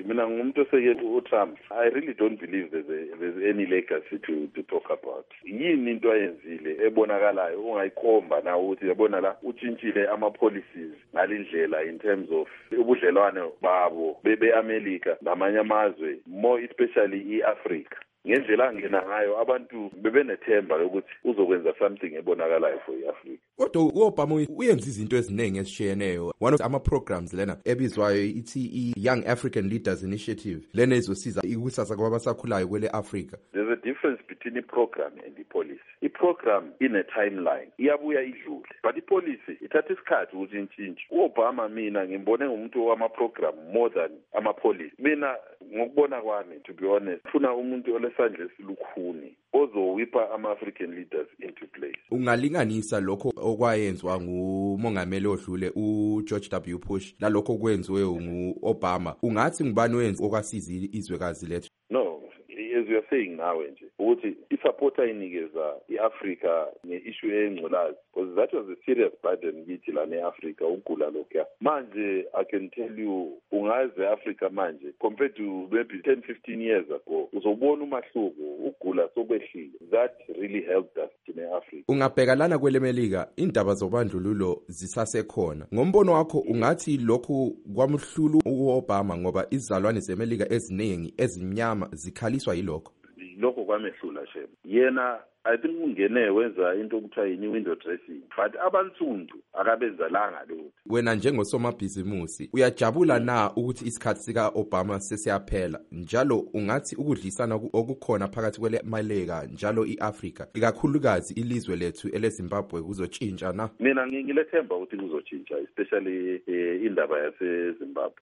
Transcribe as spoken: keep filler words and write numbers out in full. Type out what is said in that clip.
mina ngumuntu oseke uTrump. I really don't believe there's, a, there's any legacy to, to talk about. Yini into ayenzile ebonakalayo ungayikhomba na ukuthi yabona la utshintshile ama-policies ngalindlela in terms of ubudlelwane babo bebe-America namanye amazwe, more especially i-Africa. Ngendlela angena ngayo abantu bebenethemba lokuthi uzokwenza something ebonakalayo for iAfrica. Kodwa uObama uyenza izinto eziningi ezishiyeneyo. One of ama programs lena ebizwayo ithi i-Young African Leaders Initiative lena izosiza ikusasa kwabasakhulayo kwele Africa. There's a difference between the program and the policy. The program in a timeline iyabuya idlule, but the policy ithatha isikhathi ukuthi intshintshi. uObama mina ngimbone umuntu wama program more than ama policy. Mina ngokubona kwami, to be honest, funa umuntu olesandla esilukhuni ozowipa ama-African leaders into place. Ungalinganisa lokho okwayenzwa ngumongameli odlule uGeorge W. Bush lalokho kwenziwe nguObama, ungathi ngubani wenza okwasiza izwekazi lethu? No, as we are saying now nje ukuthi isupporta inikeza iAfrica nge-issue engcolazi, because that was a serious burden kithi la neAfrica ukugula lokho. Manje I can tell you ungaze Africa manje compared to maybe ten fifteen years ago uzobona umahluko ukugula sokwehlile. That really helped us in Africa. Ungabheka lana kwelemelika indaba zobandlululo zisasekhona. Ngombono wakho ungathi lokhu kwamhlulu uObama ngoba izalwane zemelika eziningi ezimnyama zikhaliswa yilokho. Lokho kwamehlula shem. Yena I think ungene wenza into okuthiwa yi-window dressing, but abansundu akabenza langa lokho. Wena njengosomabhizimusi uyajabula na ukuthi isikhathi sika Obama sesiyaphela, njalo ungathi ukudlisana okukhona phakathi kwelemelika njalo iAfrica ikakhulukazi ilizwe lethu eleZimbabwe kuzotshintsha na? Mina ngilethemba ukuthi kuzotshintsha, especially indaba yaseZimbabwe.